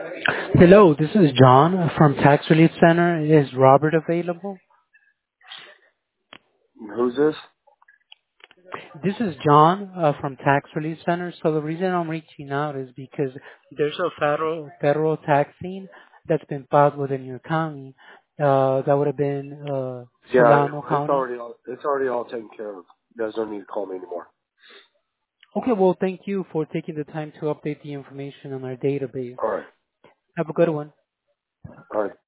Hello, this is John from Tax Relief Center. Is Robert available? Who's this? This is John from Tax Relief Center. So the reason I'm reaching out is because there's a federal tax lien that's been filed within your county. That would have been Yeah, Solano County. it's already all taken care of. You guys don't need to call me anymore. Okay, well, thank you for taking the time to update the information on our database. All right. Have a good one. All right.